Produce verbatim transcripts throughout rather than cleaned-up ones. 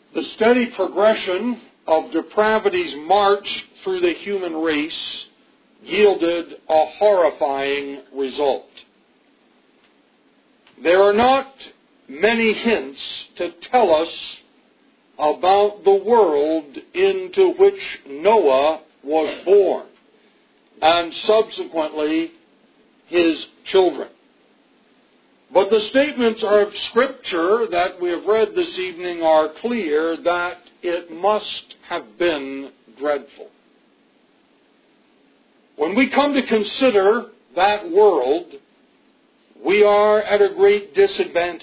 The steady progression of depravity's march through the human race yielded a horrifying result. There are not many hints to tell us about the world into which Noah was born, and subsequently his children. But the statements of Scripture that we have read this evening are clear that it must have been dreadful. When we come to consider that world, we are at a great disadvantage,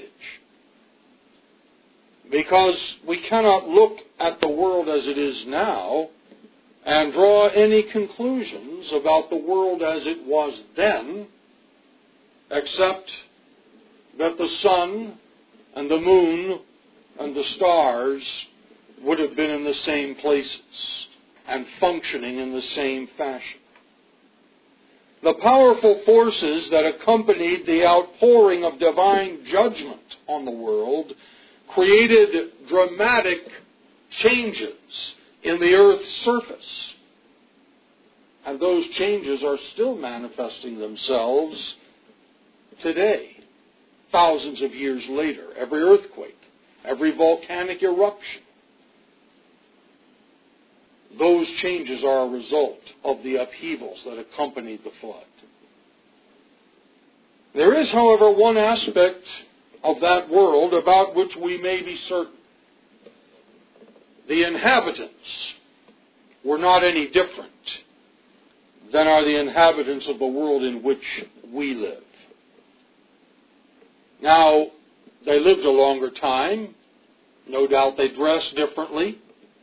because we cannot look at the world as it is now and draw any conclusions about the world as it was then, except that the sun and the moon and the stars would have been in the same places and functioning in the same fashion. The powerful forces that accompanied the outpouring of divine judgment on the world created dramatic changes in the earth's surface. And those changes are still manifesting themselves today, thousands of years later. Every earthquake, every volcanic eruption, those changes are a result of the upheavals that accompanied the flood. There is, however, one aspect of that world about which we may be certain. The inhabitants were not any different than are the inhabitants of the world in which we live. Now, they lived a longer time. No doubt they dressed differently.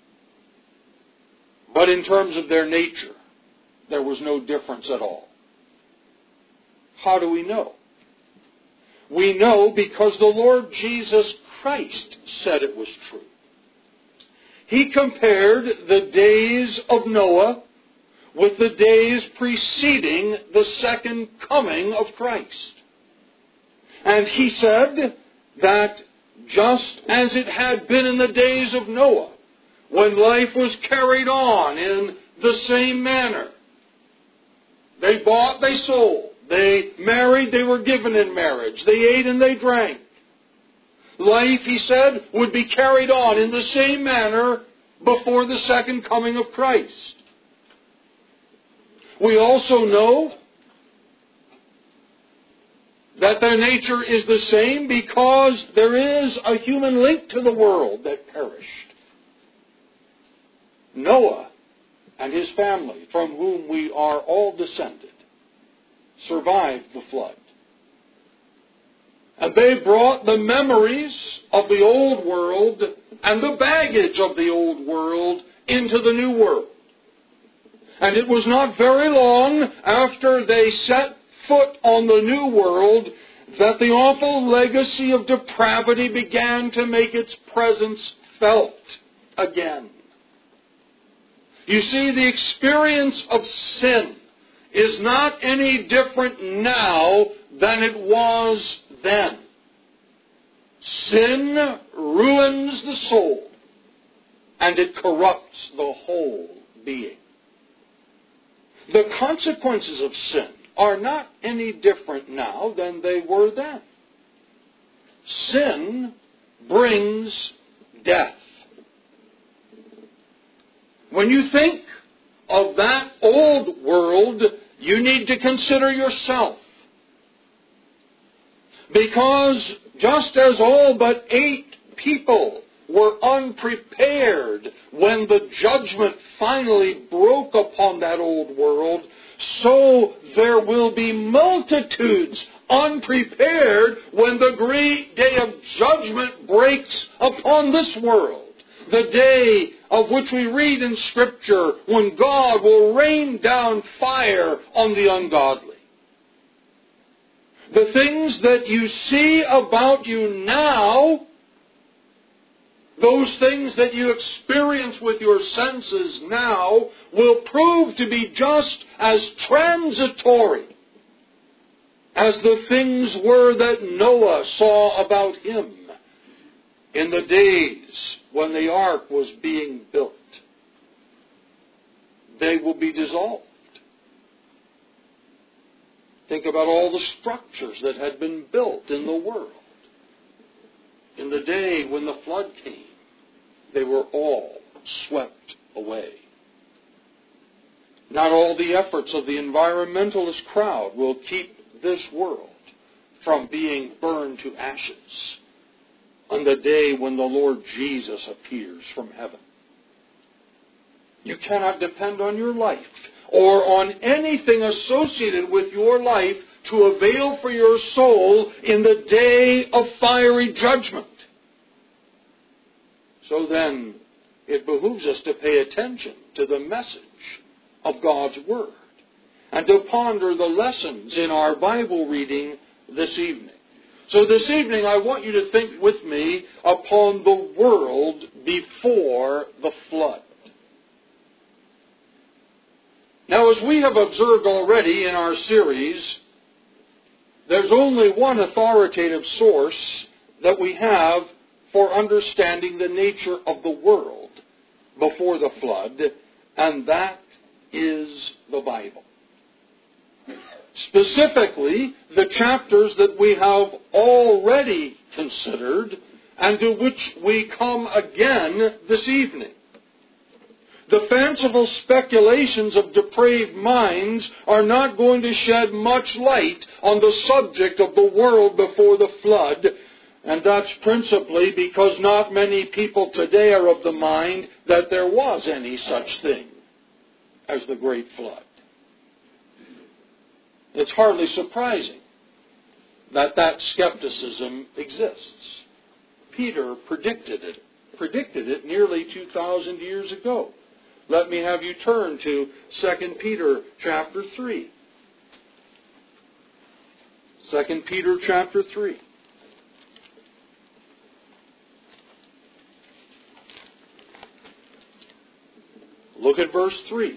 But in terms of their nature, there was no difference at all. How do we know? We know because the Lord Jesus Christ said it was true. He compared the days of Noah with the days preceding the second coming of Christ. And he said that just as it had been in the days of Noah, when life was carried on in the same manner, they bought, they sold, they married, they were given in marriage, they ate and they drank. Life, he said, would be carried on in the same manner before the second coming of Christ. We also know that their nature is the same because there is a human link to the world that perished. Noah and his family, from whom we are all descended, survived the flood. And they brought the memories of the old world and the baggage of the old world into the new world. And it was not very long after they set foot on the new world that the awful legacy of depravity began to make its presence felt again. You see, the experience of sin is not any different now than it was then. Sin ruins the soul, and it corrupts the whole being. The consequences of sin are not any different now than they were then. Sin brings death. When you think of that old world, you need to consider yourself. Because just as all but eight people were unprepared when the judgment finally broke upon that old world, so there will be multitudes unprepared when the great day of judgment breaks upon this world. The day of which we read in Scripture when God will rain down fire on the ungodly. The things that you see about you now, those things that you experience with your senses now, will prove to be just as transitory as the things were that Noah saw about him in the days when the ark was being built, they will be dissolved. Think about all the structures that had been built in the world. In the day when the flood came, they were all swept away. Not all the efforts of the environmentalist crowd will keep this world from being burned to ashes on the day when the Lord Jesus appears from heaven. You cannot depend on your life or on anything associated with your life to avail for your soul in the day of fiery judgment. So then, it behooves us to pay attention to the message of God's Word and to ponder the lessons in our Bible reading this evening. So this evening, I want you to think with me upon the world before the flood. Now, as we have observed already in our series, there's only one authoritative source that we have for understanding the nature of the world before the flood, and that is the Bible. Specifically, the chapters that we have already considered and to which we come again this evening. The fanciful speculations of depraved minds are not going to shed much light on the subject of the world before the flood, and that's principally because not many people today are of the mind that there was any such thing as the Great Flood. It's hardly surprising that that skepticism exists. Peter predicted it, predicted it nearly two thousand years ago. Let me have you turn to Second Peter chapter three. Second Peter chapter three. Look at verse three.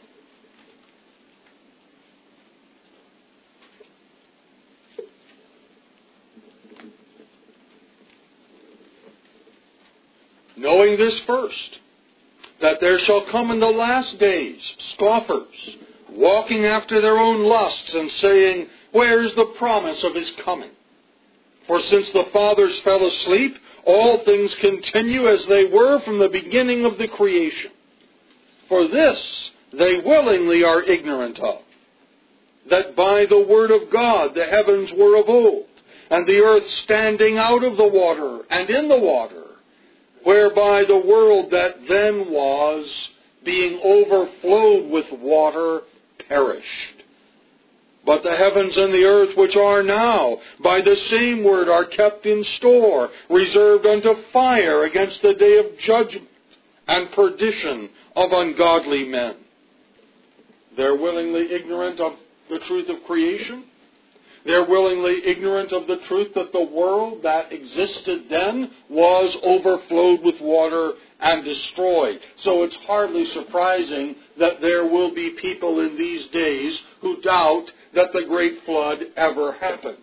Knowing this first, that there shall come in the last days scoffers, walking after their own lusts, and saying, where is the promise of his coming? For since the fathers fell asleep, all things continue as they were from the beginning of the creation. For this they willingly are ignorant of, that by the word of God the heavens were of old, and the earth standing out of the water and in the water, whereby the world that then was, being overflowed with water, perished. But the heavens and the earth which are now, by the same word, are kept in store, reserved unto fire against the day of judgment and perdition of ungodly men. They're willingly ignorant of the truth of creation. They're willingly ignorant of the truth that the world that existed then was overflowed with water and destroyed. So it's hardly surprising that there will be people in these days who doubt that the Great Flood ever happened.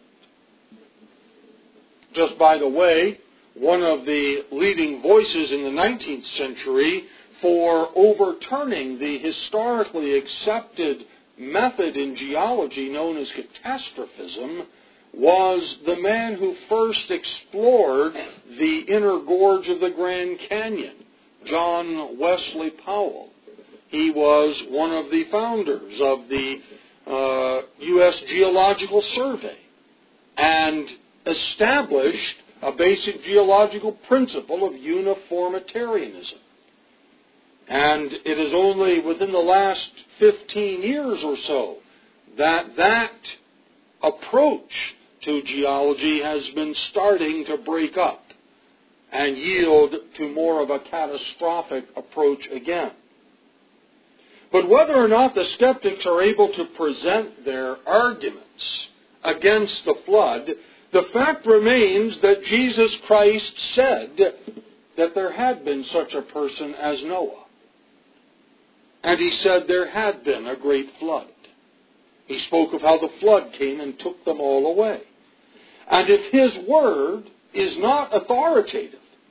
Just by the way, one of the leading voices in the nineteenth century for overturning the historically accepted method in geology known as catastrophism was the man who first explored the inner gorge of the Grand Canyon, John Wesley Powell. He was one of the founders of the uh, U S Geological Survey and established a basic geological principle of uniformitarianism. And it is only within the last fifteen years or so that that approach to geology has been starting to break up and yield to more of a catastrophic approach again. But whether or not the skeptics are able to present their arguments against the flood, the fact remains that Jesus Christ said that there had been such a person as Noah. And he said there had been a great flood. He spoke of how the flood came and took them all away. And if his word is not authoritative,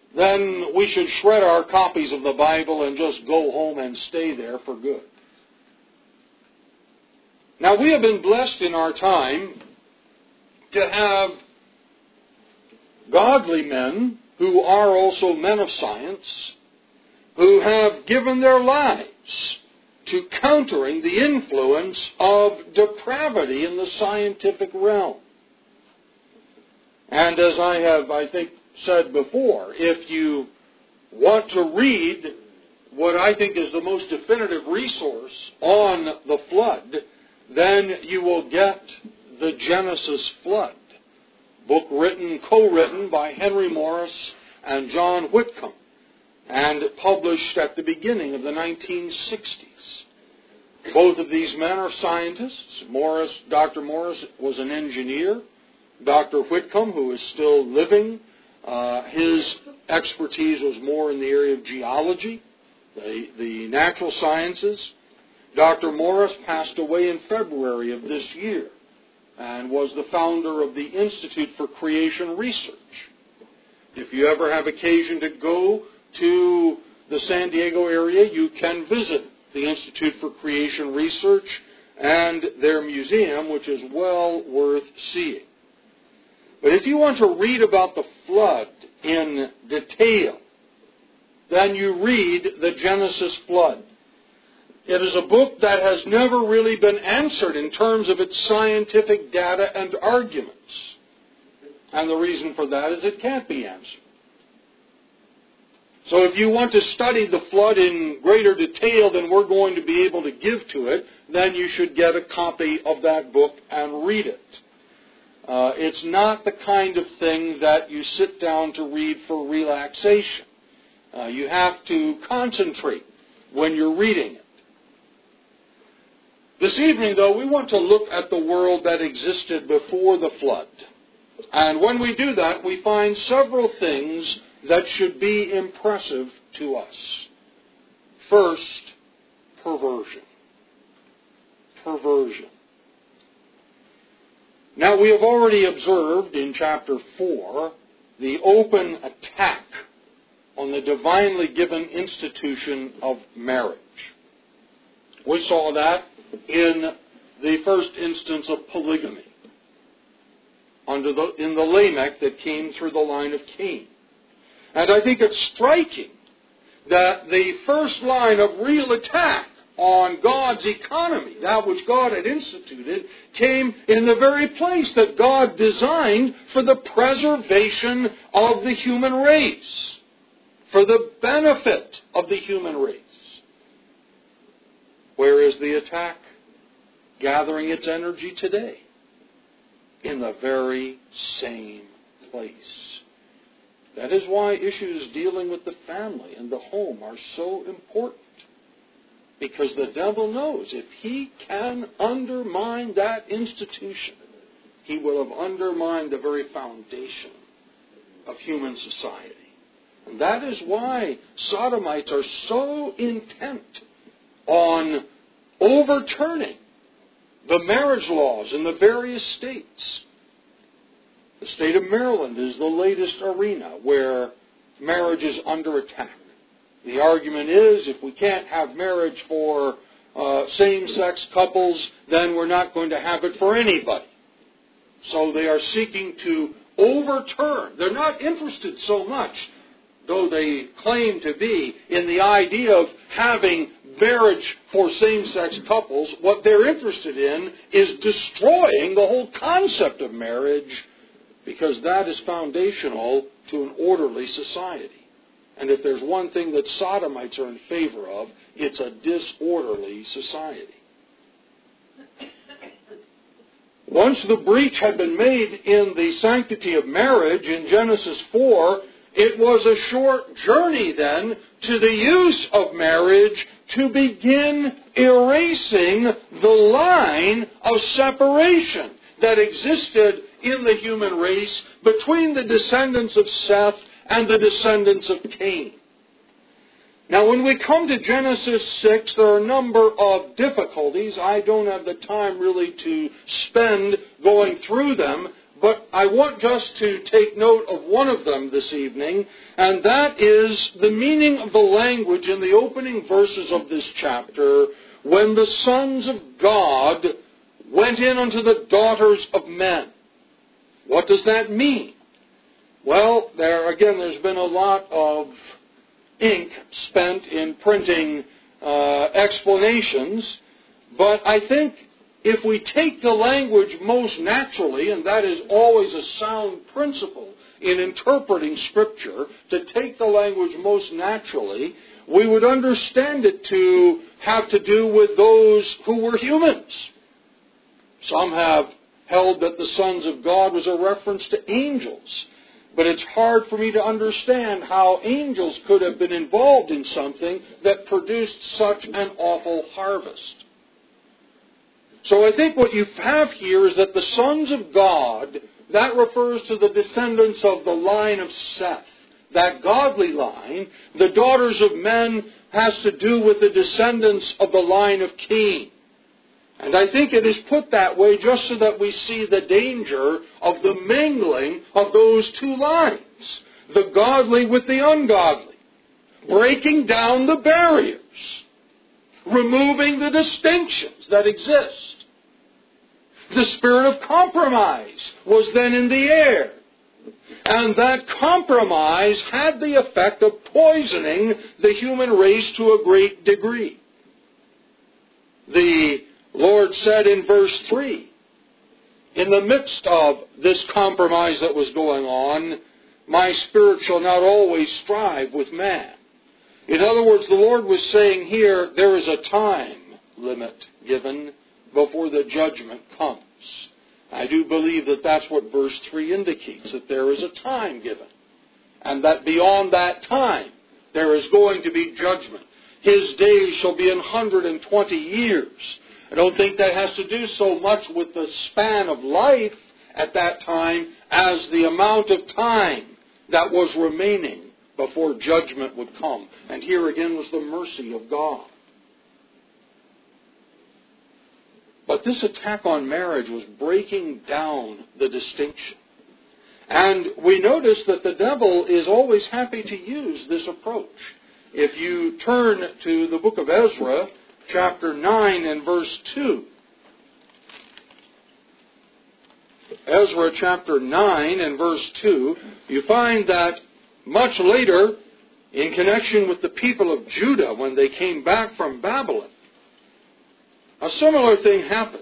then we should shred our copies of the Bible and just go home and stay there for good. Now, we have been blessed in our time to have godly men who are also men of science, who have given their lives to countering the influence of depravity in the scientific realm. And as I have, I think, said before, if you want to read what I think is the most definitive resource on the flood, then you will get the Genesis Flood, book written, co-written by Henry Morris and John Whitcomb, and published at the beginning of the nineteen sixties. Both of these men are scientists. Morris, Doctor Morris was an engineer. Doctor Whitcomb, who is still living, uh, his expertise was more in the area of geology, the, the natural sciences. Doctor Morris passed away in February of this year and was the founder of the Institute for Creation Research. If you ever have occasion to go to the San Diego area, you can visit the Institute for Creation Research and their museum, which is well worth seeing. But if you want to read about the flood in detail, then you read the Genesis Flood. It is a book that has never really been answered in terms of its scientific data and arguments. And the reason for that is it can't be answered. So if you want to study the flood in greater detail than we're going to be able to give to it, then you should get a copy of that book and read it. Uh, it's not the kind of thing that you sit down to read for relaxation. Uh, you have to concentrate when you're reading it. This evening, though, we want to look at the world that existed before the flood. And when we do that, we find several things that should be impressive to us. First, perversion. Perversion. Now, we have already observed in chapter four the open attack on the divinely given institution of marriage. We saw that in the first instance of polygamy, under the, in the Lamech that came through the line of Cain. And I think it's striking that the first line of real attack on God's economy, that which God had instituted, came in the very place that God designed for the preservation of the human race, for the benefit of the human race. Where is the attack gathering its energy today? In the very same place. That is why issues dealing with the family and the home are so important. Because the devil knows if he can undermine that institution, he will have undermined the very foundation of human society. And that is why sodomites are so intent on overturning the marriage laws in the various states. The state of Maryland is the latest arena where marriage is under attack. The argument is if we can't have marriage for uh, same-sex couples, then we're not going to have it for anybody. So they are seeking to overturn. They're not interested so much, though they claim to be, in the idea of having marriage for same-sex couples. What they're interested in is destroying the whole concept of marriage, because that is foundational to an orderly society. And if there's one thing that sodomites are in favor of, it's a disorderly society. Once the breach had been made in the sanctity of marriage in Genesis four, it was a short journey then to the use of marriage to begin erasing the line of separation that existed in the human race between the descendants of Seth and the descendants of Cain. Now, when we come to Genesis six, there are a number of difficulties. I don't have the time really to spend going through them, but I want just to take note of one of them this evening, and that is the meaning of the language in the opening verses of this chapter, when the sons of God went in unto the daughters of men. What does that mean? Well, there again, there's been a lot of ink spent in printing uh, explanations, but I think if we take the language most naturally, and that is always a sound principle in interpreting Scripture, to take the language most naturally, we would understand it to have to do with those who were humans. Some have held that the sons of God was a reference to angels. But it's hard for me to understand how angels could have been involved in something that produced such an awful harvest. So I think what you have here is that the sons of God, that refers to the descendants of the line of Seth, that godly line. The daughters of men has to do with the descendants of the line of Cain. And I think it is put that way just so that we see the danger of the mingling of those two lines, the godly with the ungodly, breaking down the barriers, removing the distinctions that exist. The spirit of compromise was then in the air, and that compromise had the effect of poisoning the human race to a great degree. The Lord said in verse three, in the midst of this compromise that was going on, my spirit shall not always strive with man. In other words, the Lord was saying here, there is a time limit given before the judgment comes. I do believe that that's what verse three indicates, that there is a time given. And that beyond that time, there is going to be judgment. His days shall be an hundred and twenty years. I don't think that has to do so much with the span of life at that time as the amount of time that was remaining before judgment would come. And here again was the mercy of God. But this attack on marriage was breaking down the distinction. And we notice that the devil is always happy to use this approach. If you turn to the book of Ezra, chapter nine and verse two. Ezra chapter nine and verse two, you find that much later, in connection with the people of Judah, when they came back from Babylon, a similar thing happened.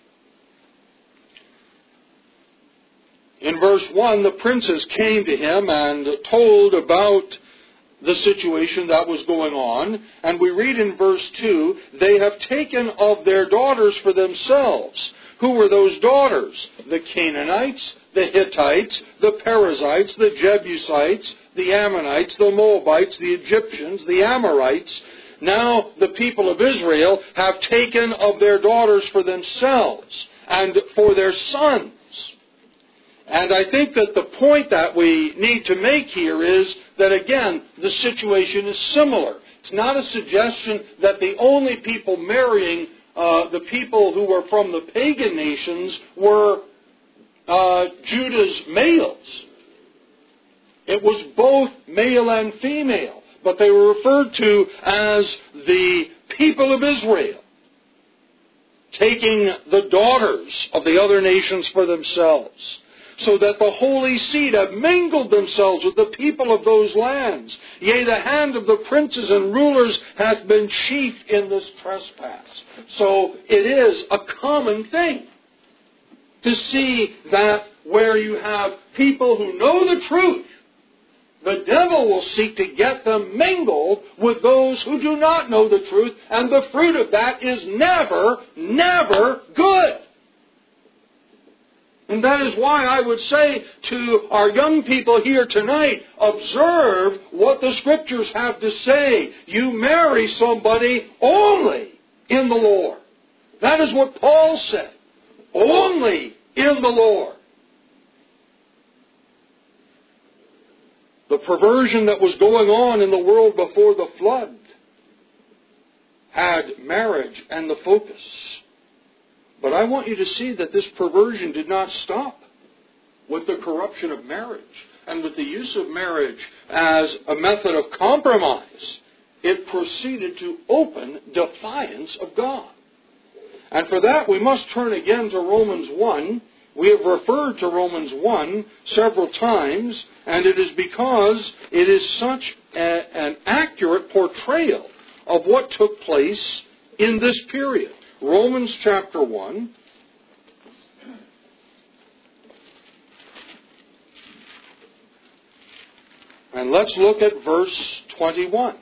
In verse one, the princes came to him and told about the situation that was going on. And we read in verse two, they have taken of their daughters for themselves. Who were those daughters? The Canaanites, the Hittites, the Perizzites, the Jebusites, the Ammonites, the Moabites, the Egyptians, the Amorites. Now the people of Israel have taken of their daughters for themselves and for their sons. And I think that the point that we need to make here is that, again, the situation is similar. It's not a suggestion that the only people marrying uh, the people who were from the pagan nations were uh, Judah's males. It was both male and female, but they were referred to as the people of Israel, taking the daughters of the other nations for themselves, so that the holy seed have mingled themselves with the people of those lands. Yea, the hand of the princes and rulers hath been chief in this trespass. So it is a common thing to see that where you have people who know the truth, the devil will seek to get them mingled with those who do not know the truth, and the fruit of that is never, never good. And that is why I would say to our young people here tonight, observe what the Scriptures have to say. You marry somebody only in the Lord. That is what Paul said. Only in the Lord. The perversion that was going on in the world before the flood had marriage and the focus. But I want you to see that this perversion did not stop with the corruption of marriage and with the use of marriage as a method of compromise, it proceeded to open defiance of God. And for that, we must turn again to Romans one. We have referred to Romans one several times, and it is because it is such a, an accurate portrayal of what took place in this period. Romans chapter one. And let's look at verse twenty-one.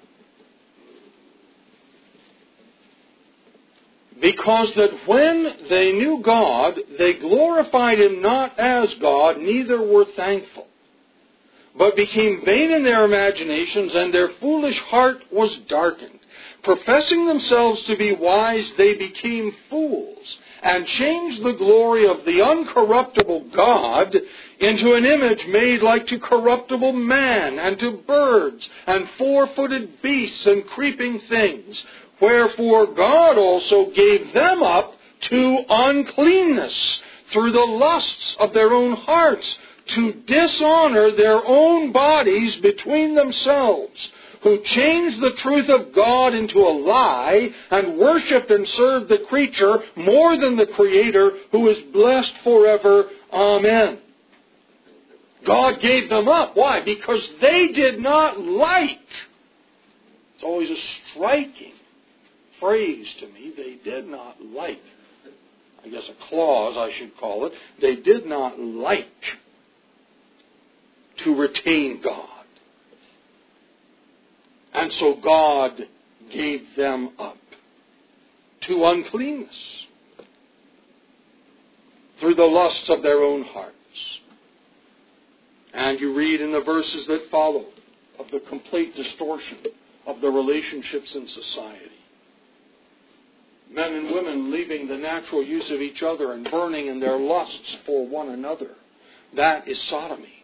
Because that when they knew God, they glorified Him not as God, neither were thankful, but became vain in their imaginations, and their foolish heart was darkened. Professing themselves to be wise, they became fools, and changed the glory of the uncorruptible God into an image made like to corruptible man, and to birds, and four-footed beasts, and creeping things. Wherefore God also gave them up to uncleanness through the lusts of their own hearts, to dishonor their own bodies between themselves, who changed the truth of God into a lie, and worshipped and served the creature more than the Creator, who is blessed forever. Amen. God gave them up. Why? Because they did not like. It's always a striking phrase to me. They did not like. I guess a clause, I should call it. They did not like to retain God. And so God gave them up to uncleanness through the lusts of their own hearts. And you read in the verses that follow of the complete distortion of the relationships in society. Men and women leaving the natural use of each other and burning in their lusts for one another. That is sodomy.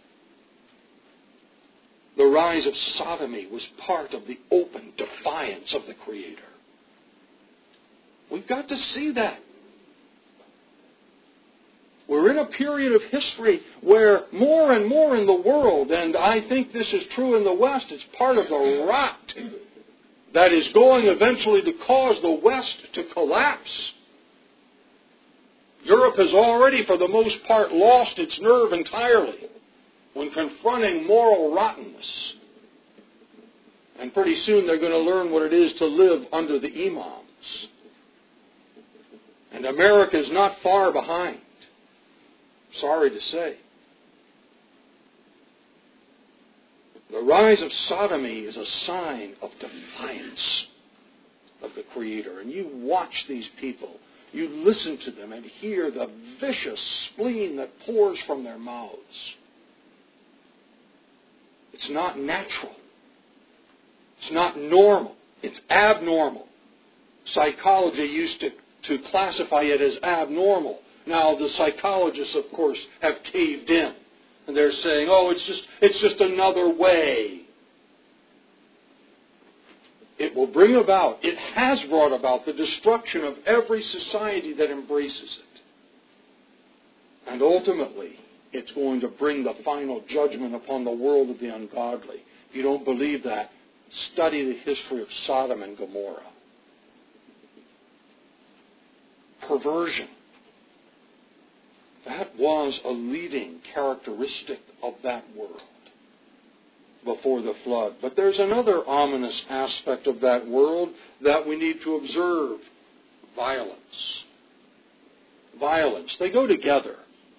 The rise of sodomy was part of the open defiance of the Creator. We've got to see that. We're in a period of history where more and more in the world, and I think this is true in the West, it's part of the rot that is going eventually to cause the West to collapse. Europe has already, for the most part, lost its nerve entirely when confronting moral rottenness. And pretty soon they're going to learn what it is to live under the imams. And America is not far behind. Sorry to say. The rise of sodomy is a sign of defiance of the Creator. And you watch these people. You listen to them and hear the vicious spleen that pours from their mouths. It's not natural. It's not normal. It's abnormal. Psychology used to, to classify it as abnormal. Now the psychologists, of course, have caved in. And they're saying, oh, it's just it's just another way. It will bring about, it has brought about the destruction of every society that embraces it. And ultimately, it's going to bring the final judgment upon the world of the ungodly. If you don't believe that, study the history of Sodom and Gomorrah. Perversion. That was a leading characteristic of that world before the flood. But there's another ominous aspect of that world that we need to observe. Violence. Violence. They go together.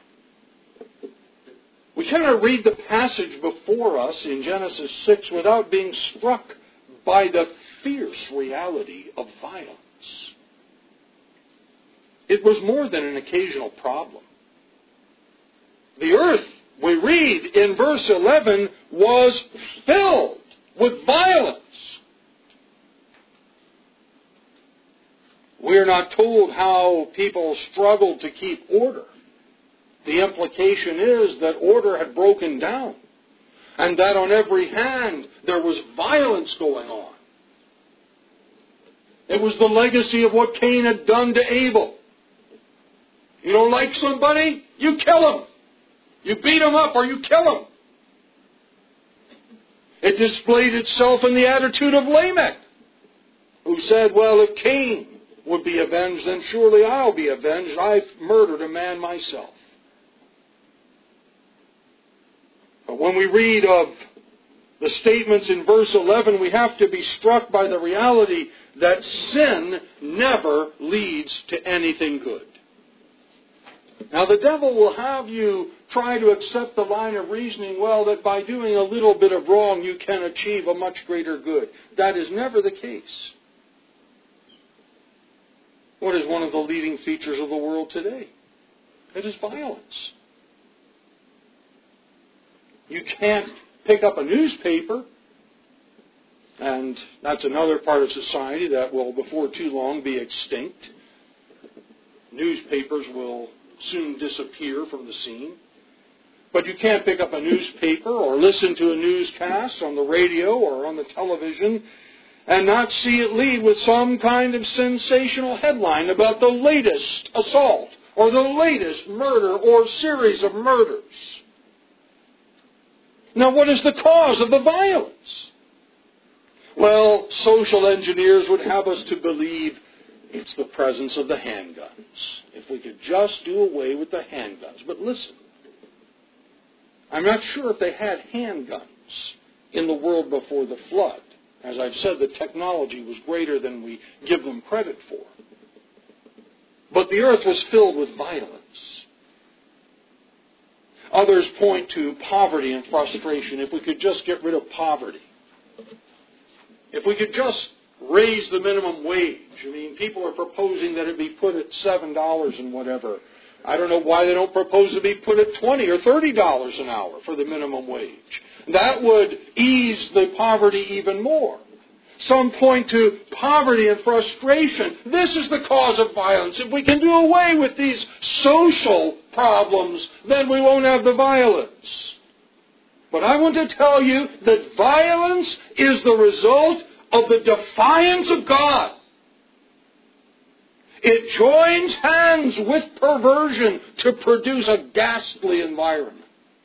We cannot read the passage before us in Genesis six without being struck by the fierce reality of violence. It was more than an occasional problem. The earth, we read in verse eleven, was filled with violence. We are not told how people struggled to keep order. The implication is that order had broken down, and that on every hand there was violence going on. It was the legacy of what Cain had done to Abel. You don't like somebody? You kill him. You beat them up or you kill them. It displayed itself in the attitude of Lamech, who said, well, if Cain would be avenged, then surely I'll be avenged. I've murdered a man myself. But when we read of the statements in verse eleven, we have to be struck by the reality that sin never leads to anything good. Now the devil will have you try to accept the line of reasoning, well, that by doing a little bit of wrong you can achieve a much greater good. That is never the case. What is one of the leading features of the world today? It is violence. You can't pick up a newspaper, and that's another part of society that will, before too long, be extinct. Newspapers will soon disappear from the scene. But you can't pick up a newspaper or listen to a newscast on the radio or on the television and not see it lead with some kind of sensational headline about the latest assault or the latest murder or series of murders. Now, what is the cause of the violence? Well, social engineers would have us to believe it's the presence of the handguns. If we could just do away with the handguns. But listen, I'm not sure if they had handguns in the world before the flood. As I've said, the technology was greater than we give them credit for. But the earth was filled with violence. Others point to poverty and frustration. If we could just get rid of poverty. If we could just raise the minimum wage. I mean, people are proposing that it be put at seven dollars and whatever. I don't know why they don't propose to be put at twenty or thirty dollars an hour for the minimum wage. That would ease the poverty even more. Some point to poverty and frustration. This is the cause of violence. If we can do away with these social problems, then we won't have the violence. But I want to tell you that violence is the result of the defiance of God. It joins hands with perversion to produce a ghastly environment.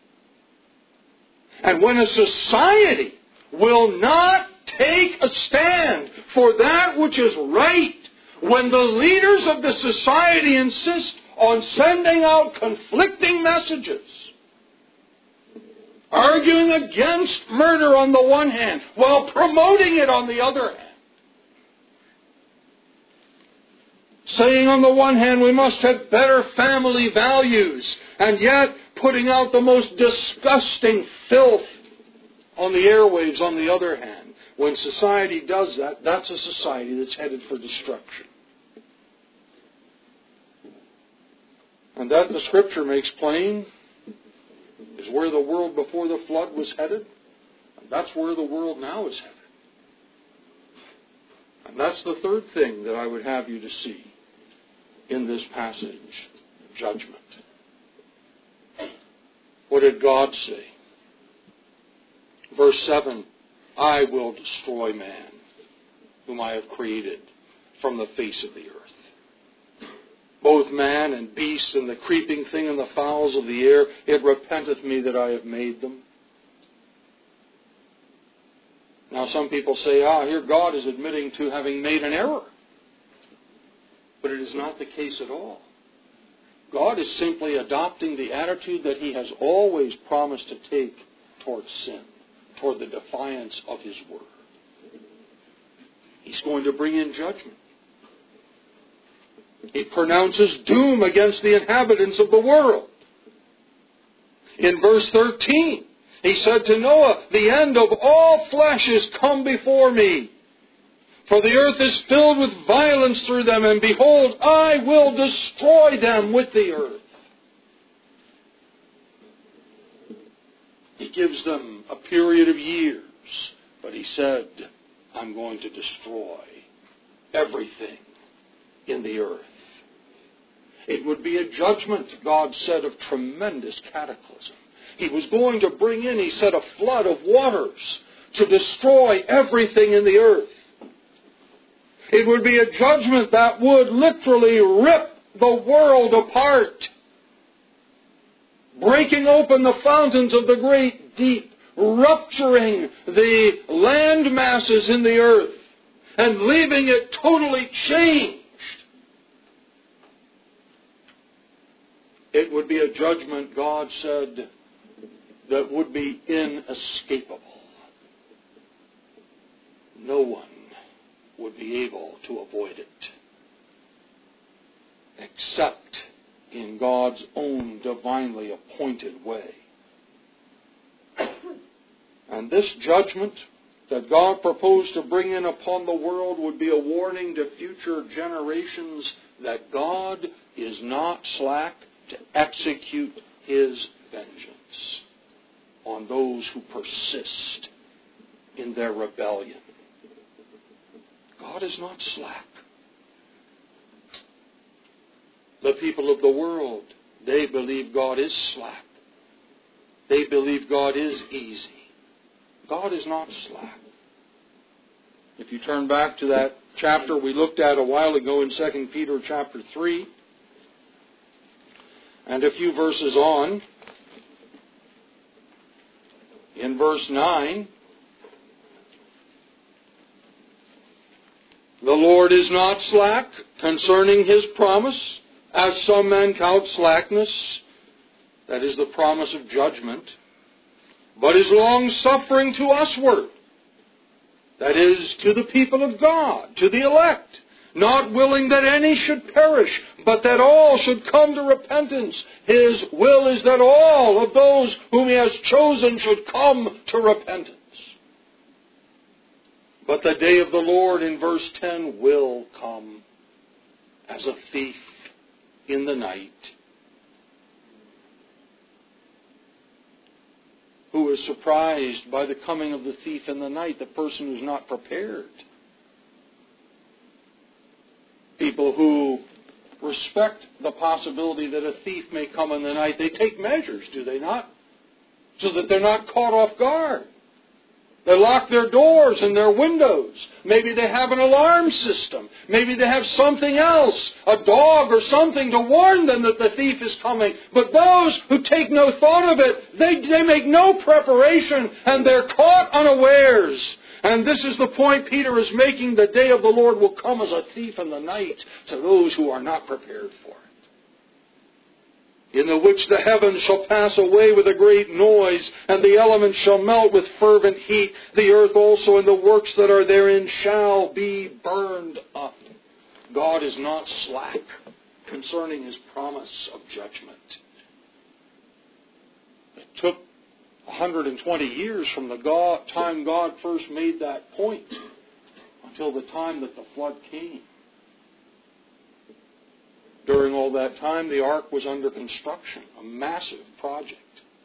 And when a society will not take a stand for that which is right, when the leaders of the society insist on sending out conflicting messages, arguing against murder on the one hand, while promoting it on the other hand, saying on the one hand we must have better family values, and yet putting out the most disgusting filth on the airwaves on the other hand. When society does that, that's a society that's headed for destruction. And that the Scripture makes plain is where the world before the flood was headed. And that's where the world now is headed. And that's the third thing that I would have you to see in this passage, judgment. What did God say? Verse seven, I will destroy man, whom I have created from the face of the earth. Both man and beast and the creeping thing and the fowls of the air, it repenteth me that I have made them. Now some people say, ah, here God is admitting to having made an error. But it is not the case at all. God is simply adopting the attitude that He has always promised to take towards sin, toward the defiance of His word. He's going to bring in judgment. He pronounces doom against the inhabitants of the world. In verse thirteen, He said to Noah, the end of all flesh is come before me. For the earth is filled with violence through them, and behold, I will destroy them with the earth. He gives them a period of years, but He said, I'm going to destroy everything in the earth. It would be a judgment, God said, of tremendous cataclysm. He was going to bring in, He said, a flood of waters to destroy everything in the earth. It would be a judgment that would literally rip the world apart. breaking open the fountains of the great deep, rupturing the land masses in the earth, and leaving it totally changed. It would be a judgment, God said, that would be inescapable. No one would be able to avoid it, except in God's own divinely appointed way. And this judgment that God proposed to bring in upon the world would be a warning to future generations that God is not slack to execute His vengeance on those who persist in their rebellion. God is not slack. The people of the world, they believe God is slack. They believe God is easy. God is not slack. If you turn back to that chapter we looked at a while ago in Second Peter chapter three, and a few verses on, in verse nine, the Lord is not slack concerning His promise, as some men count slackness, that is the promise of judgment, but is long-suffering to usward, that is, to the people of God, to the elect, not willing that any should perish, but that all should come to repentance. His will is that all of those whom He has chosen should come to repentance. But the day of the Lord, in verse ten, will come as a thief in the night. Who is surprised by the coming of the thief in the night? The person who's not prepared. People who respect the possibility that a thief may come in the night, they take measures, do they not? So that they're not caught off guard. They lock their doors and their windows. Maybe they have an alarm system. Maybe they have something else, a dog or something, to warn them that the thief is coming. But those who take no thought of it, they, they make no preparation, and they're caught unawares. And this is the point Peter is making. The day of the Lord will come as a thief in the night to those who are not prepared for it. In the which the heavens shall pass away with a great noise, and the elements shall melt with fervent heat. The earth also and the works that are therein shall be burned up. God is not slack concerning His promise of judgment. It took one hundred twenty years from the God, time God first made that point until the time that the flood came. During all that time, the ark was under construction, a massive project.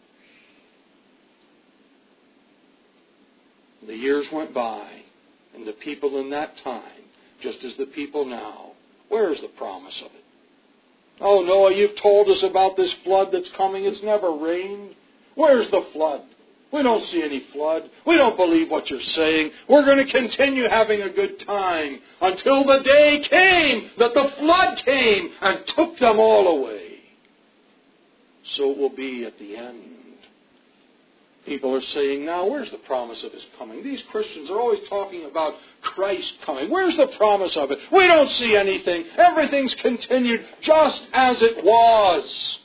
The years went by, and the people in that time, just as the people now, where is the promise of it? Oh, Noah, you've told us about this flood that's coming. It's never rained. Where's the flood? We don't see any flood. We don't believe what you're saying. We're going to continue having a good time until the day came that the flood came and took them all away. So it will be at the end. People are saying, now, where's the promise of His coming? These Christians are always talking about Christ coming. Where's the promise of it? We don't see anything. Everything's continued just as it was.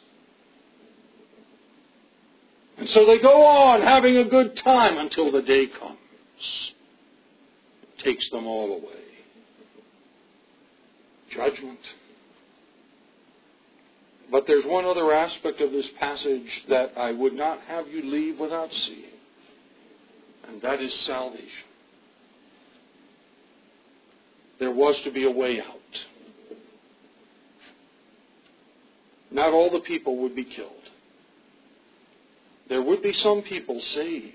And so they go on having a good time until the day comes. It takes them all away. Judgment. But there's one other aspect of this passage that I would not have you leave without seeing. And that is salvation. There was to be a way out. Not all the people would be killed. There would be some people saved.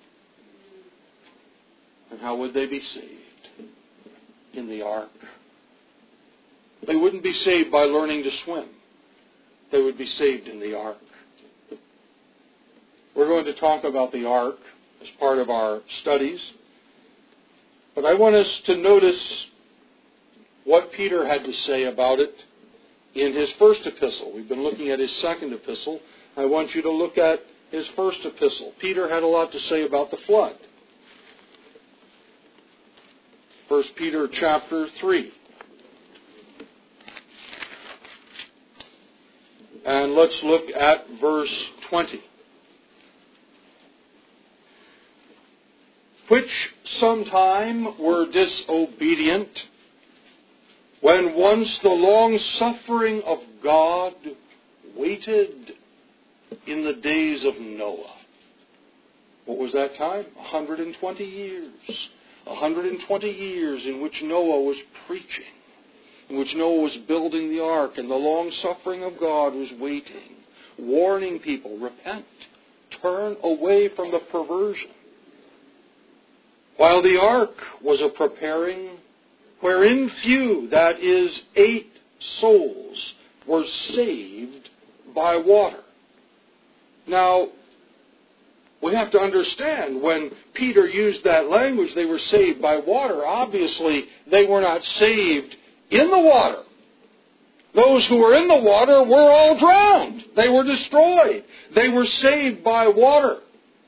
And how would they be saved? In the ark. They wouldn't be saved by learning to swim. They would be saved in the ark. We're going to talk about the ark as part of our studies. But I want us to notice what Peter had to say about it in his first epistle. We've been looking at his second epistle. I want you to look at his first epistle. Peter had a lot to say about the flood. First Peter chapter three. And let's look at verse twenty. Which sometime were disobedient, when once the long suffering of God waited in the days of Noah. What was that time? one hundred twenty years. one hundred twenty years in which Noah was preaching, in which Noah was building the ark, and the long suffering of God was waiting, warning people, repent, turn away from the perversion. While the ark was a preparing, wherein few, that is, eight souls, were saved by water. Now, we have to understand, when Peter used that language, they were saved by water. Obviously, they were not saved in the water. Those who were in the water were all drowned. They were destroyed. They were saved by water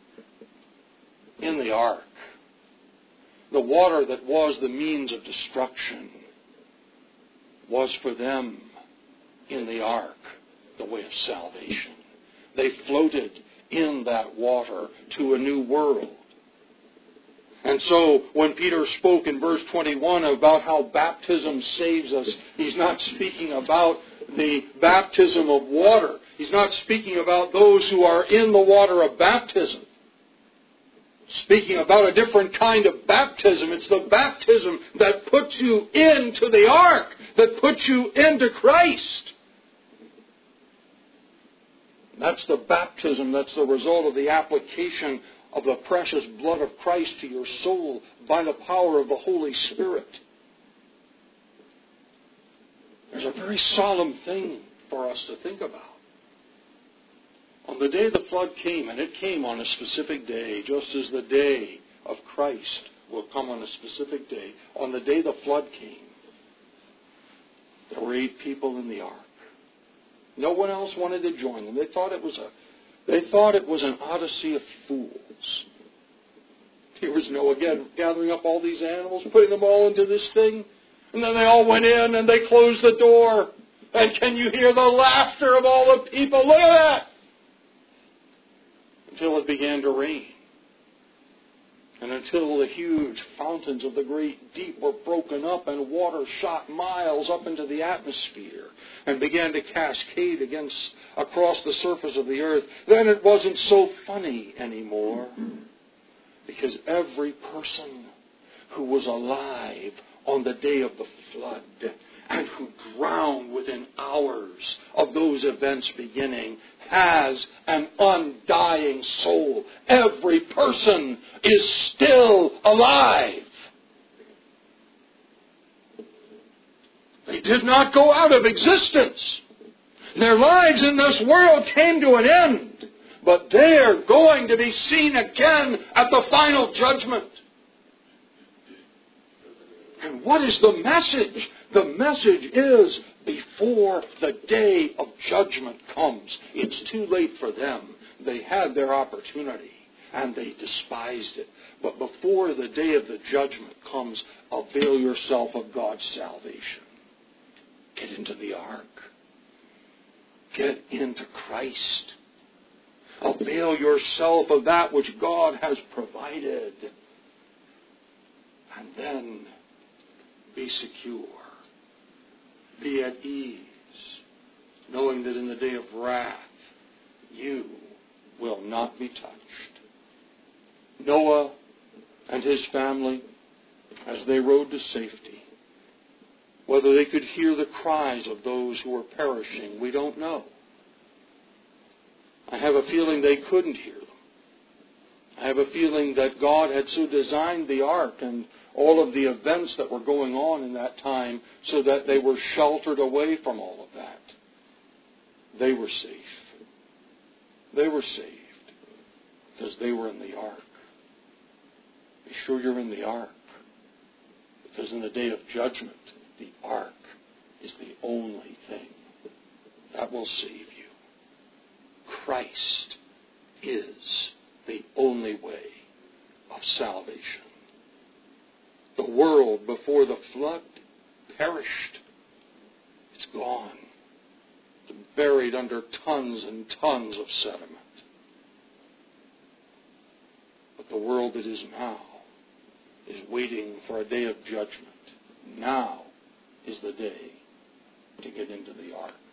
in the ark. The water that was the means of destruction was for them in the ark the way of salvation. They floated in that water to a new world. And so when Peter spoke in verse twenty-one about how baptism saves us, he's not speaking about the baptism of water. He's not speaking about those who are in the water of baptism. Speaking about a different kind of baptism. It's the baptism that puts you into the ark, that puts you into Christ. That's the baptism that's the result of the application of the precious blood of Christ to your soul by the power of the Holy Spirit. There's a very solemn thing for us to think about. On the day the flood came, and it came on a specific day, just as the day of Christ will come on a specific day, on the day the flood came, there were eight people in the ark. No one else wanted to join them. They thought it was a, they thought it was an odyssey of fools. Here was Noah again gathering up all these animals, putting them all into this thing, and then they all went in and they closed the door. And can you hear the laughter of all the people? Look at that! Until it began to rain. And until the huge fountains of the great deep were broken up and water shot miles up into the atmosphere and began to cascade against across the surface of the earth, then it wasn't so funny anymore. Because every person who was alive on the day of the flood and who drowned within hours of those events beginning has an undying soul. Every person is still alive. They did not go out of existence. Their lives in this world came to an end, but they are going to be seen again at the final judgment. And what is the message? The message is, before the day of judgment comes, it's too late for them. They had their opportunity and they despised it. But before the day of the judgment comes, avail yourself of God's salvation. Get into the ark. Get into Christ. Avail yourself of that which God has provided. And then be secure. Be at ease, knowing that in the day of wrath, you will not be touched. Noah and his family, as they rode to safety, whether they could hear the cries of those who were perishing, we don't know. I have a feeling they couldn't hear them. I have a feeling that God had so designed the ark and all of the events that were going on in that time so that they were sheltered away from all of that. They were safe. They were saved because they were in the ark. Be sure you're in the ark, because in the day of judgment, the ark is the only thing that will save you. Christ is the only way of salvation. The world before the flood perished. It's gone. It's buried under tons and tons of sediment. But the world that is now is waiting for a day of judgment. Now is the day to get into the ark.